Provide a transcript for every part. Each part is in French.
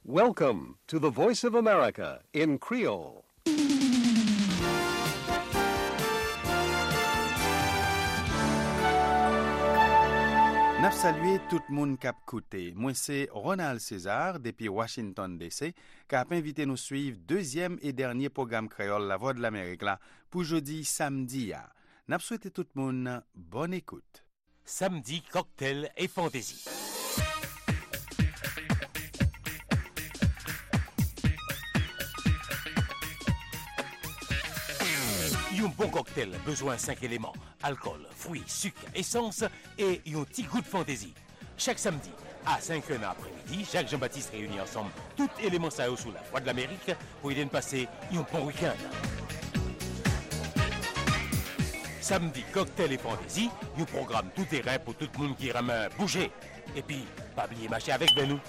Welcome to the Voice of America in Creole. N'a salué tout le monde qui a écouté. Moi, c'est Ronald César, depuis Washington, D.C., qui a invité nous suivre deuxième et dernier programme créole La Voix de l'Amérique là, pour jeudi, samedi. N'a souhaité tout le monde bonne écoute. Samedi, cocktail et fantaisie. Un bon cocktail, besoin 5 éléments, alcool, fruits, sucre, essence et un petit goût de fantaisie. Chaque samedi, à 5h après-midi, Jacques Jean-Baptiste réunit ensemble tous éléments ça sous la Voix de l'Amérique pour y passer un bon week-end. Samedi, cocktail et fantaisie, un programme tout terrain pour tout le monde qui aime bouger. Et puis, pas oublier marcher avec nous.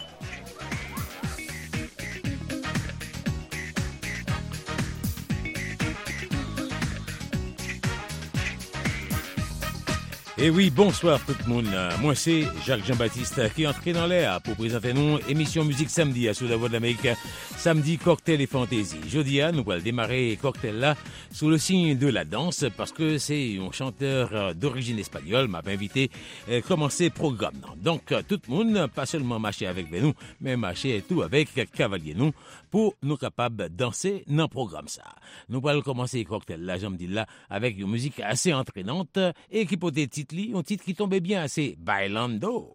Et oui, bonsoir tout le monde. Moi, c'est Jacques Jean-Baptiste qui est entré dans l'air pour présenter nous émission musique samedi sur la Voix de l'Amérique. Samedi, cocktail et fantaisie. Jeudi, nous allons démarrer cocktail là sous le signe de la danse parce que c'est un chanteur d'origine espagnole m'a invité à commencer le programme. Donc, tout le monde, pas seulement marcher avec nous, mais marcher et tout avec cavalier nous pour nous capables de danser dans le programme ça. Nous allons commencer le cocktail là, j'aime dire là, avec une musique assez entraînante et qui peut être un titre qui tombait bien, c'est Bailando.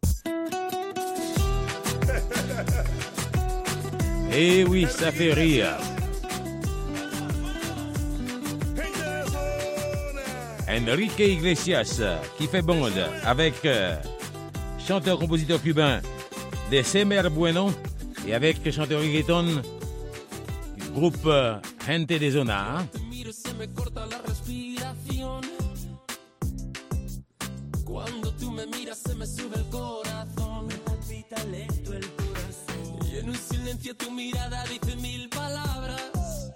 Eh oui, ça fait rire. Enrique Iglesias qui fait bande avec chanteur-compositeur cubain de Semer Bueno et avec chanteur reggaeton du groupe Gente de Zona. Cuando tú me miras se me sube el corazón, me palpita lento el corazón. Y en un silencio tu mirada dice 1000 palabras.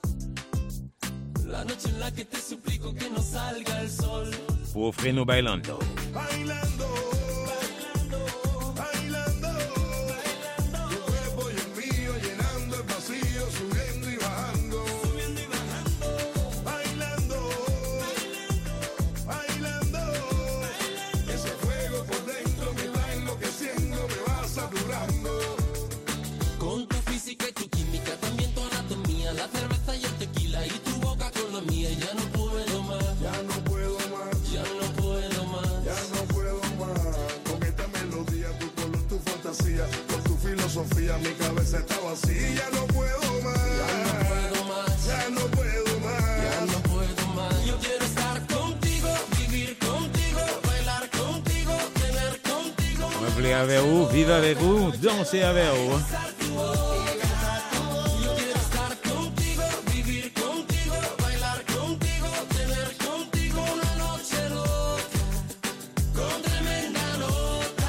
La noche en la que te suplico que no salga el sol. Pour Freno Bailando. Bailando, bailando, bailando, bailando. Tu cuerpo y el mío llenando el vacío, subiendo y bajando. Subiendo y bajando. Bailando, bailando, bailando. Ese fuego por dentro me va enloqueciendo, me va saturando. Con tu física y tu química, también tu anatomía, la cerveza y el tequila y tu boca con la mía. Ya no puedo más, Ya no puedo más, ya no puedo más. ya no puedo más. Con esta melodía, tu color, tu fantasía, con tu filosofía, mi cabeza está vacía. Ya no puedo más, Ya no puedo más, ya no puedo más. ya no puedo más. Yo quiero estar contigo, vivir contigo, bailar contigo, tener contigo. M'appeler avec vous, vivre avec vous, danser avec vous. Yo quiero estar contigo, vivir contigo, bailar contigo, tener contigo una noche loca, con tremenda nota.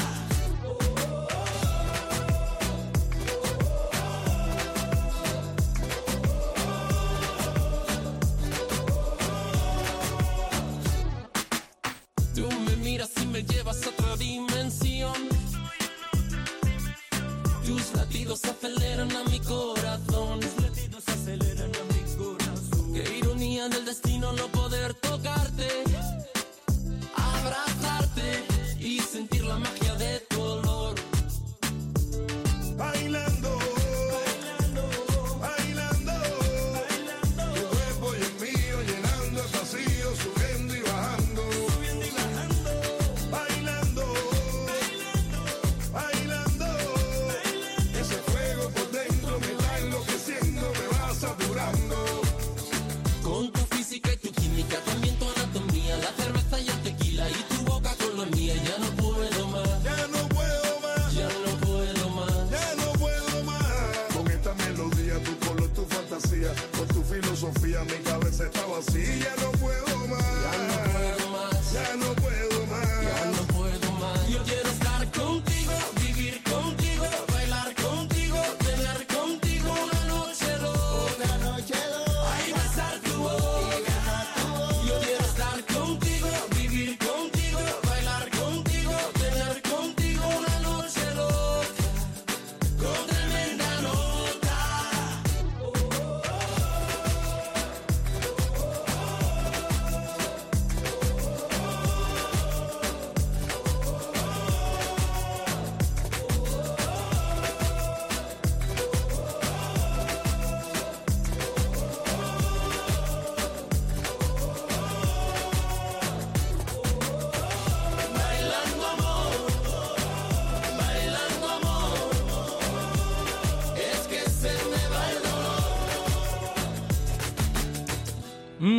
Tú me miras y me llevas a otra dimensión. Tus latidos aceleran a mi corazón. Tus latidos aceleran a mi corazón. Qué ironía del destino no poder tocarte, abrazarte y sentir la magia de tu olor. Bailando, bailando, bailando, bailando. Tu cuerpo y el mío llenando el vacío, subiendo y bajando, subiendo y bajando. Bailando, bailando, bailando. Ese fuego por dentro me está enloqueciendo,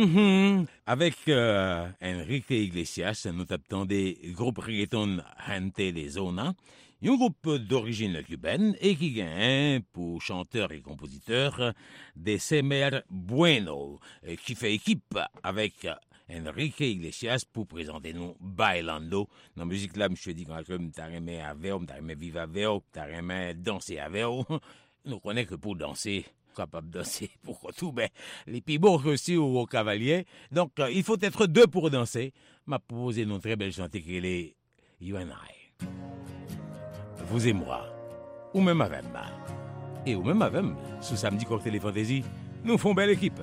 Avec Enrique Iglesias, nous tapons des groupes reggaeton Gente de Zona, un groupe d'origine cubaine et qui gagne pour chanteur et compositeur de Semer Bueno, qui fait équipe avec Enrique Iglesias pour présenter nous Bailando. Dans la musique là, je dis quand même t'as aimé avec, t'as aimé vivre avec, t'as aimé danser avec. Nous connaissons que pour danser, capable de danser pour tout, ben les pibons aussi au cavalier. Donc il faut être deux pour danser. M'a proposé une très belle chanteuse qui est You and I. Vous et moi, ou même avec moi, et ou même avec moi, sous samedi Cocktail et Fantaisie, nous font belle équipe.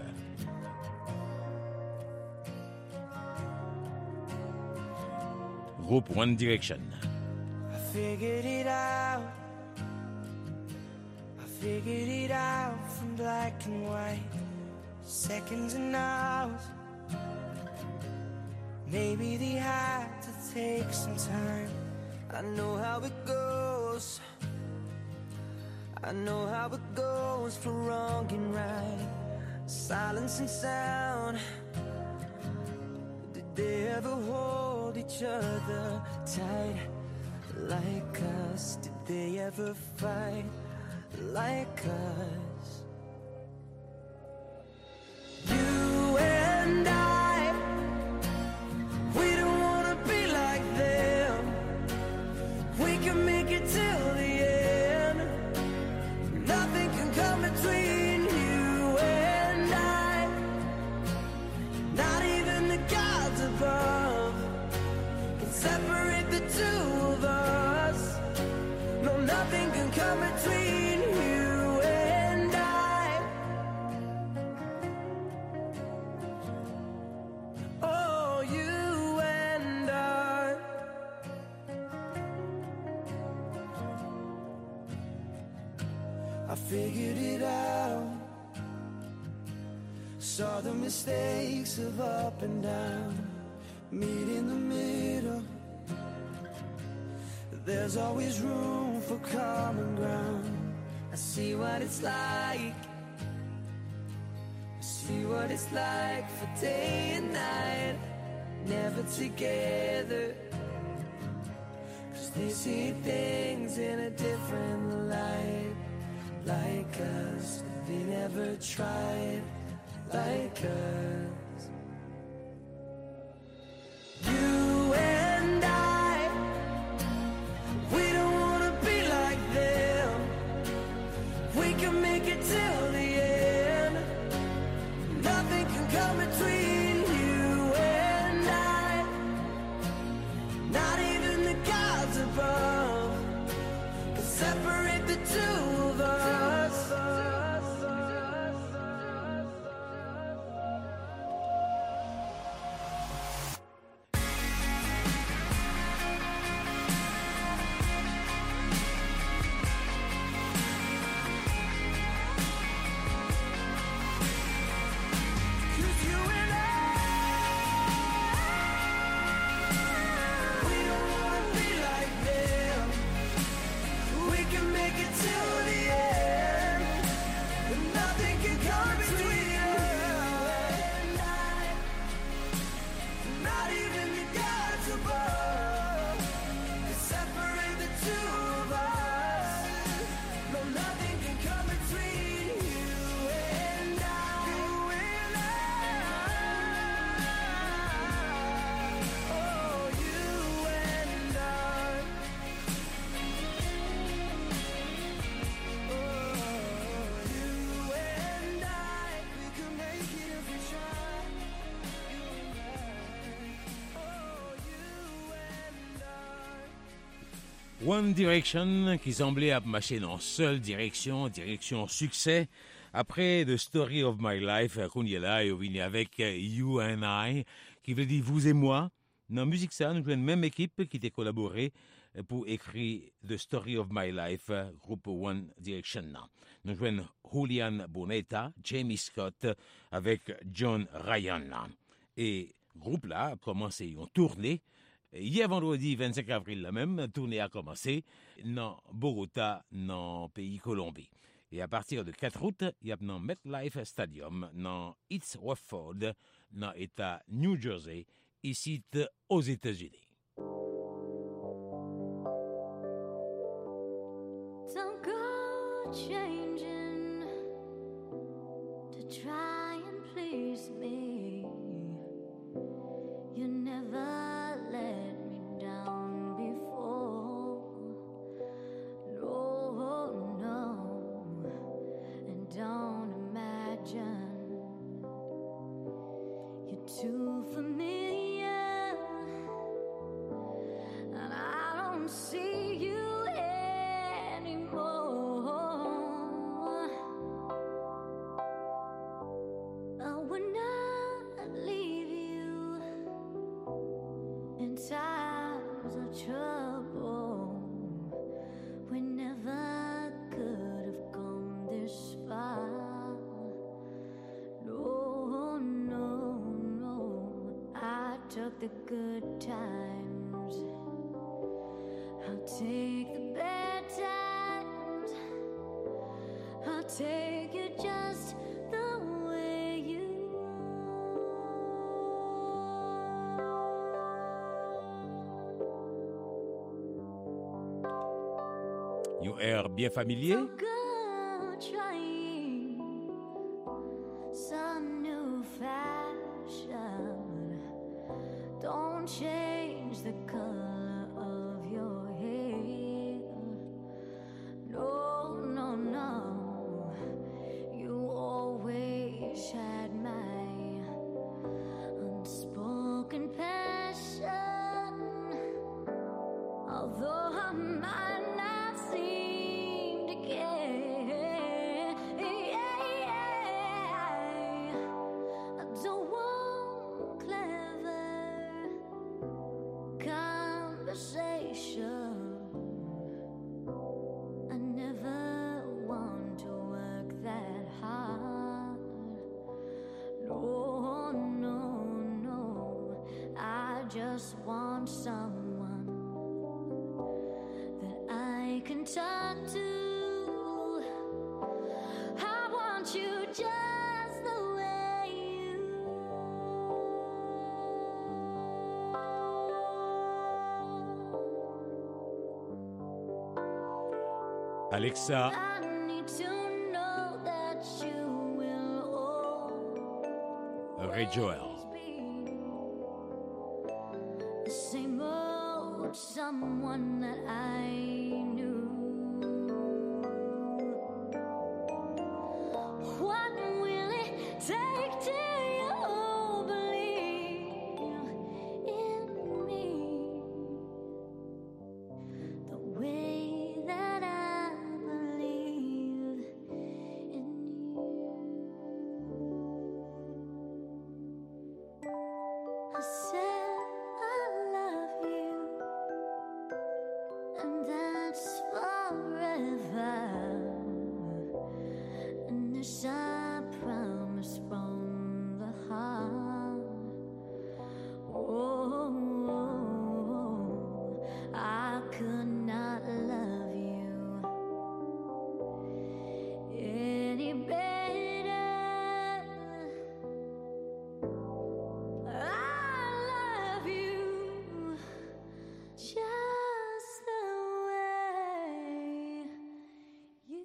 Groupe One Direction. I figured it out. I figured it out from black and white, seconds and hours. Maybe they had to take some time. I know how it goes. I know how it goes for wrong and right. Silence and sound. Did they ever hold each other tight like us? Did they ever fight like us? You and I, we don't wanna be like them. We can make it till the end. Nothing can come between you and I. Not even the gods above can separate the two of us. No, nothing can come between you and I. Oh, you and I. I figured it out. Saw the mistakes of up and down. Meet in the middle. There's always room for common ground. I see what it's like. I see what it's like for day and night. Never together. 'Cause they see things in a different light. Like us, they never tried like us. You and I, we don't wanna be like them. We can make it till the end. Nothing can come between you and I. Not even the gods above can separate the two of us. One Direction qui semblait marcher dans seule direction succès. Après The Story of My Life, qu'on y est là, et on vient avec You and I, qui veut dire vous et moi. Dans la musique, ça, nous avons une même équipe qui a collaboré pour écrire The Story of My Life, groupe One Direction. Nous avons Julian Bonetta, Jamie Scott, avec John Ryan. Et groupe là a commencé une tournée. Hier vendredi 25 avril, la même tournée a commencé dans Bogota, dans le pays Colombie. Et à partir de 4 août, il y a dans MetLife Stadium, dans East Watford, dans l'État New Jersey, ici aux États-Unis. Don't go changing to try and please me. You never let me down before. No, no, and don't imagine you're too familiar, and I don't see you anymore. I would not leave you in times of trouble. We never could have come this far. No, no, no. I took the good times. I'll take the bad times. I'll take you just the way you Un air bien familier. are. Go trying some new fashion. Don't change the color of your hair. No, no, no. You always had my unspoken passion. Although I might not seem to care, I don't want clever conversation. I never want to work that hard. No, no, no. I just want someone that I can talk to. I want you just the way you Alexa I need to know that you will always Ray Joel. be the same old someone that I knew. What will it take till you believe in me the way that I believe in you? I said I love you, and that's forever. And this I promise from the heart. Oh, I could not love you any better. I love you just the way you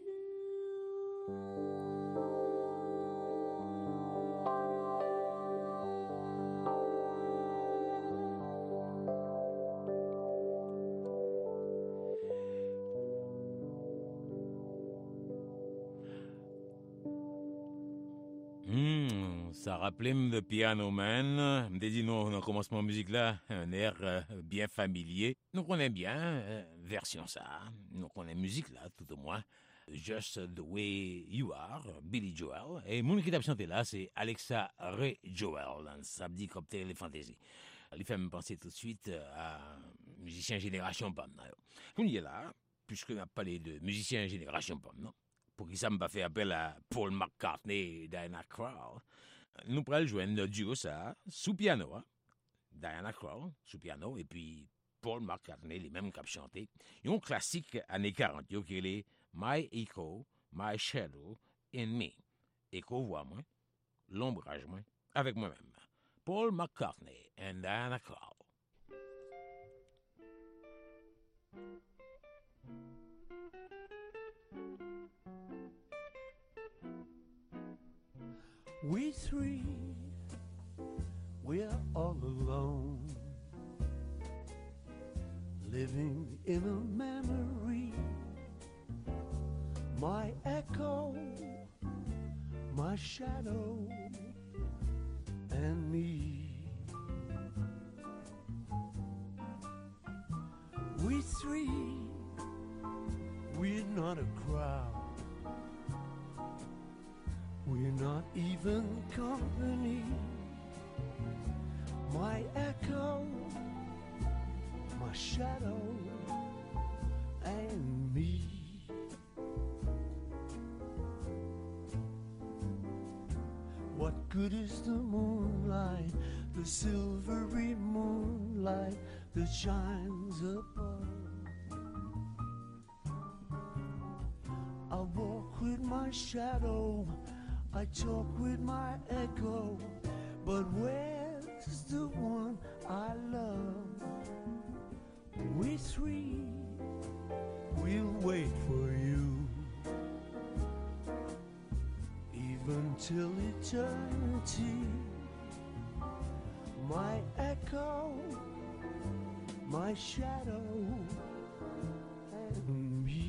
Ça rappelait The Piano Man. Me dit non, dans le commencement de musique là, un air bien familier. Nous connaissons bien version ça. Nous connaissons musique là, tout au moins. Just the Way You Are, Billy Joel. Et mon qui t'a chanté là, c'est Alexa Ray Joel dans Samedi Cocktail et Fantasy. Il fait me penser tout de suite à musicien Génération Pomme. On y est là, puisque on a parlé de musicien Génération Pomme, non? Pour qui ça me pas fait appel à Paul McCartney et Diana Krall. Nous pourrons jouer un duo ça, sous piano, hein? Diana Krall, sous piano, et puis Paul McCartney, les mêmes qui ont chanté. Ils ont un classique années 40, qui est My Echo, My Shadow in Me. Écho, voix moi, l'ombrage moi, avec moi-même. Paul McCartney and Diana Krall. We three, we're all alone, living in a memory. My echo, my shadow, and me. We three, we're not a crowd. We're not even company. My echo, my shadow, and me. What good is the moonlight, the silvery moonlight that shines above? I walk with my shadow, I talk with my echo, but where's the one I love? We three, we'll wait for you, even till eternity. My echo, my shadow, and me.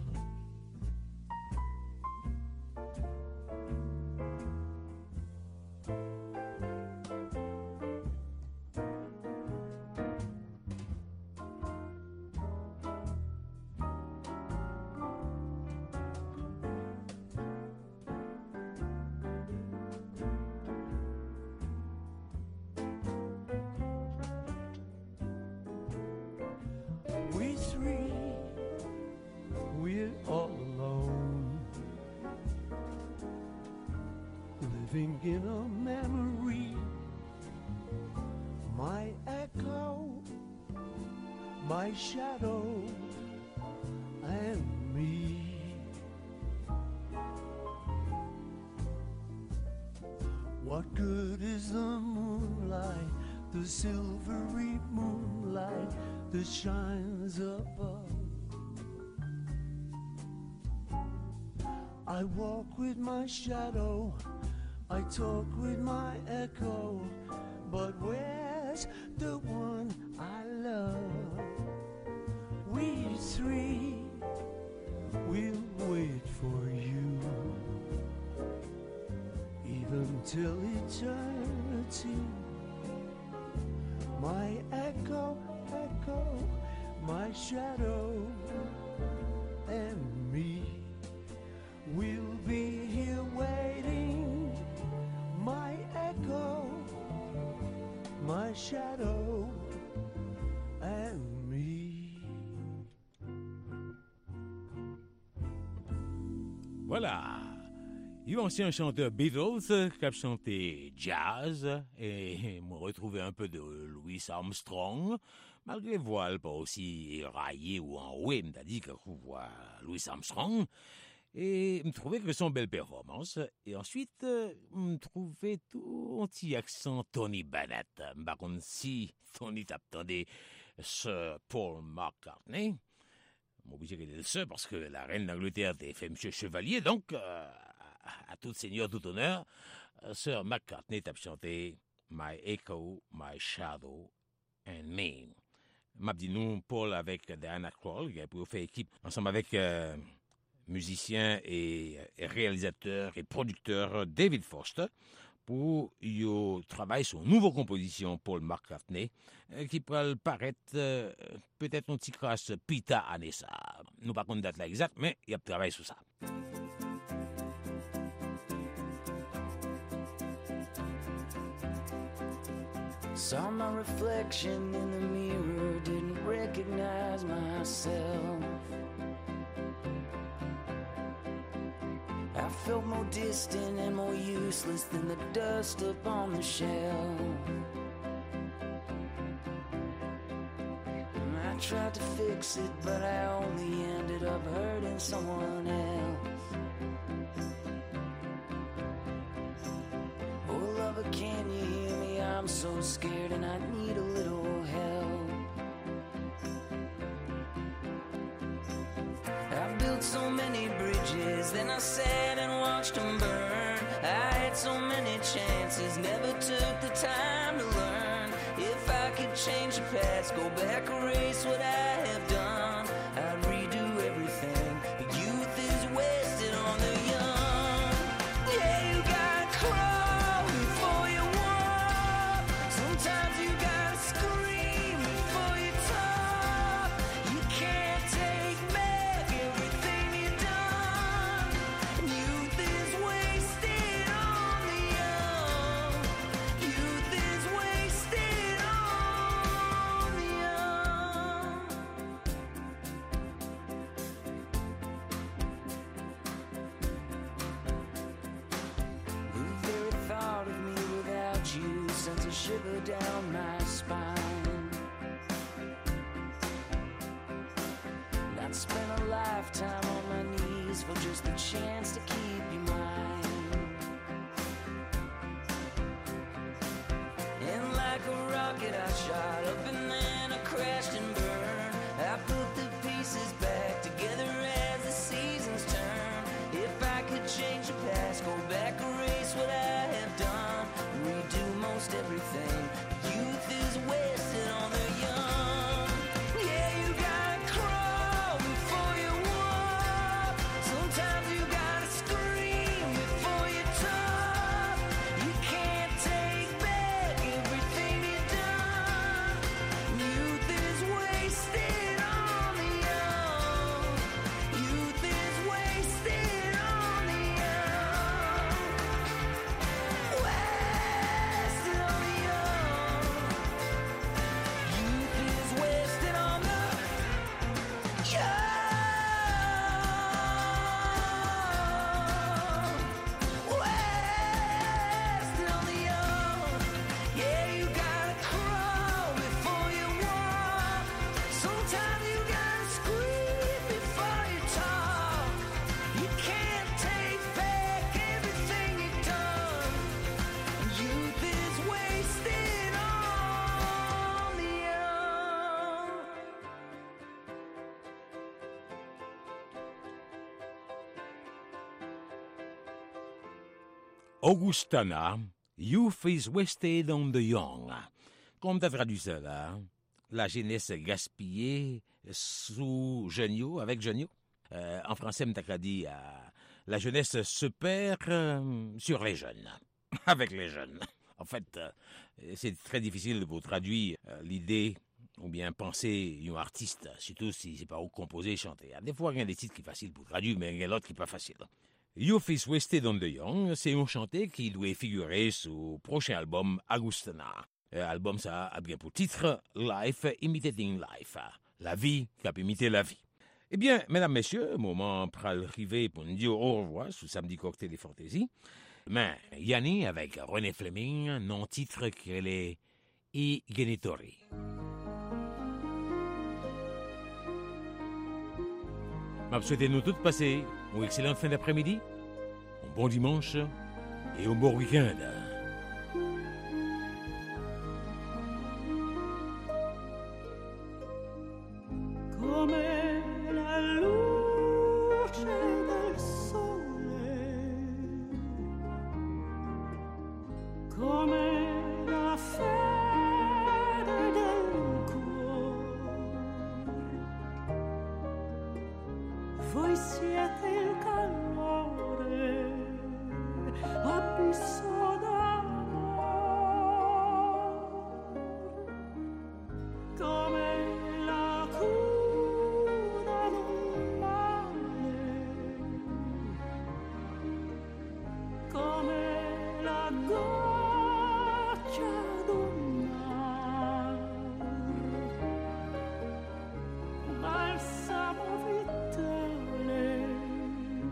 We three, we're all alone, living in a memory. My echo, my shadow, and me. What good is the moonlight, the silvery moonlight that shines above? I walk with my shadow, I talk with my echo, but where's the one I love? We three, we'll wait for you, even till eternity. My echo, echo, my shadow, and me. We'll be here waiting. My echo, my shadow, and me. Voilà. Il ancien chanteur Beatles qui a chanté jazz et m'a retrouvé un peu de Louis Armstrong, malgré voile pas aussi raillé ou enroué, m'a dit que voit Louis Armstrong. Et me trouvait que son belle performance. Et ensuite, me trouvait tout un petit accent Tony Bennett. Par contre, si Tony t'attendait ce Paul McCartney, m'obligé qu'il était seul parce que la reine d'Angleterre était fait monsieur Chevalier, donc à tout seigneur, tout honneur, Sir McCartney t'a chanté My Echo, My Shadow and Me. M'a dit nous, Paul avec Diana Krall, qui a pu faire équipe ensemble avec musicien et réalisateur et producteur David Foster pour y travailler sur une nouvelle composition Paul McCartney qui pourrait paraître peut-être un petit crasse Pita Anessa. Nous pas contre date là exacte, mais il y a travaillé sur ça. Saw my reflection in the mirror, didn't recognize myself. I felt more distant and more useless than the dust upon the shelf. I tried to fix it, but I only ended up hurting someone else. Oh, lover, can you hear me? I'm so scared and I need a little help. I built so many bridges, then I sat and watched them burn. I had so many chances, never took the time to learn. If I could change the past, go back, erase what I have done, I'd redo everything. The youth is wasted on the young. Yeah, you gotta crawl before you walk. Sometimes you gotta scream before you talk. You can't take back everything you've done. Youth is wasted on the young. Youth is wasted on the young. The very thought of me without you sends a shiver down my spine. And I'd spend a lifetime on my knees for just the chance to keep you mine. And like a rocket I shot up and then I crashed and burned. I put the pieces back together as the seasons turn. If I could change the past, go back, erase what I have done, redo most everything. Youth is wasted on the young. Yeah, you gotta crawl before you walk. Sometimes you gotta scream before you talk. You can't take back everything you've done. Youth is wasted on the young. Youth is wasted on the young. Wasted on the young. Youth is wasted on the young. Wasted on the young. Yeah, you gotta crawl before you walk. Sometimes you gotta scream before you talk. You can't take back everything you've done. Youth is wasted on the young. Augustana, Youth is Wasted on the Young. Comme t'as traduit ça là, la jeunesse gaspillée sous Genio, avec Genio. En français, m't'a dit, la jeunesse se perd sur les jeunes, avec les jeunes. En fait, c'est très difficile de vous traduire l'idée ou bien penser un artiste, surtout si c'est pas composé et chanté. Des fois, il y a des titres qui sont faciles pour traduire, mais il y a d'autres qui sont pas faciles. Youth is Wasted on the Young, c'est un chanté qui doit figurer sur le prochain album Augustana. L'album, ça a bien pour titre Life Imitating Life. La vie qui a imité la vie. Eh bien, mesdames, messieurs, moment pour arriver pour nous dire au revoir sous Samedi Cocktail des Fantaisies. Mais Yanni avec René Fleming, non titre qui est I Genitori. Je souhaite nous tous passer une excellente fin d'après-midi, un bon dimanche et un bon week-end. Come la luce del sole, come la fede del cuore, voi siete il calore, abisso d'amore, come la cura d'un male, come la goccia d'un mare, balsamo vitale,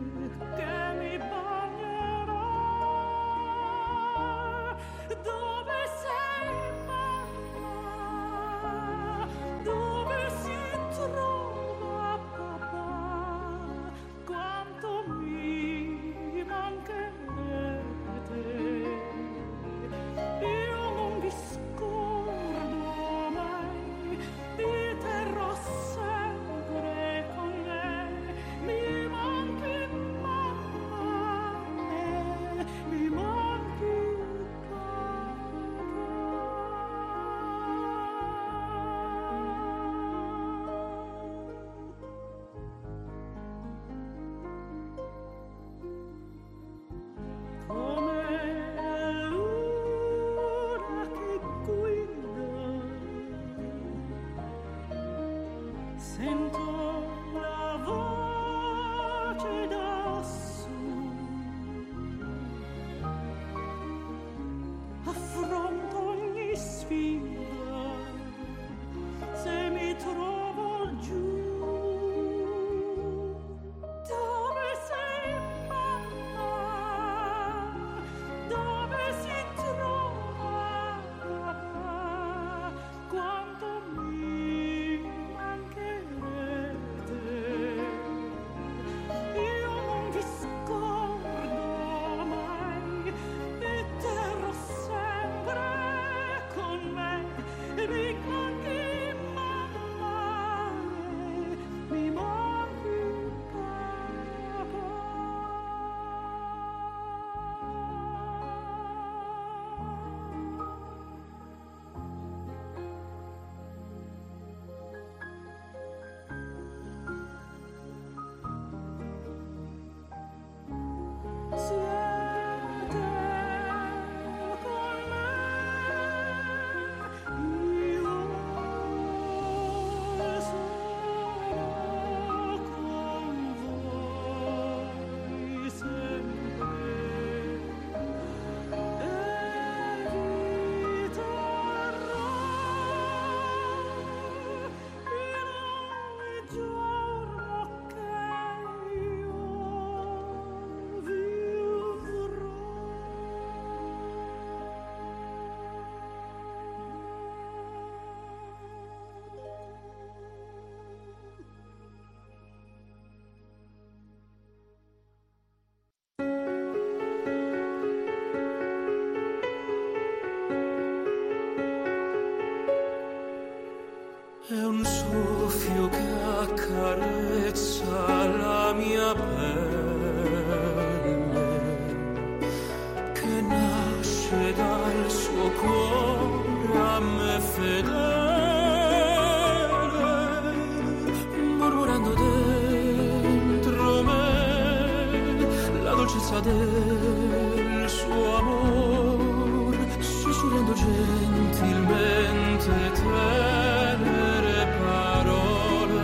bocca del suo amor, sussurrando gentilmente tenere parole.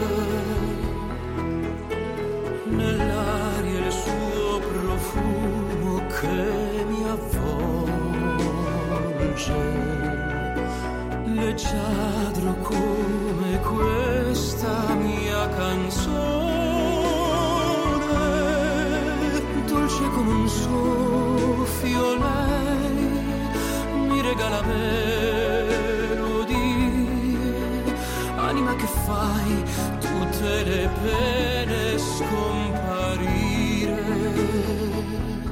Nell'aria il suo profumo che mi avvolge. Leggiadro come questa mia canzone, dolce come un soffio lei mi regala melodie, anima che fai tutte le pene scomparire.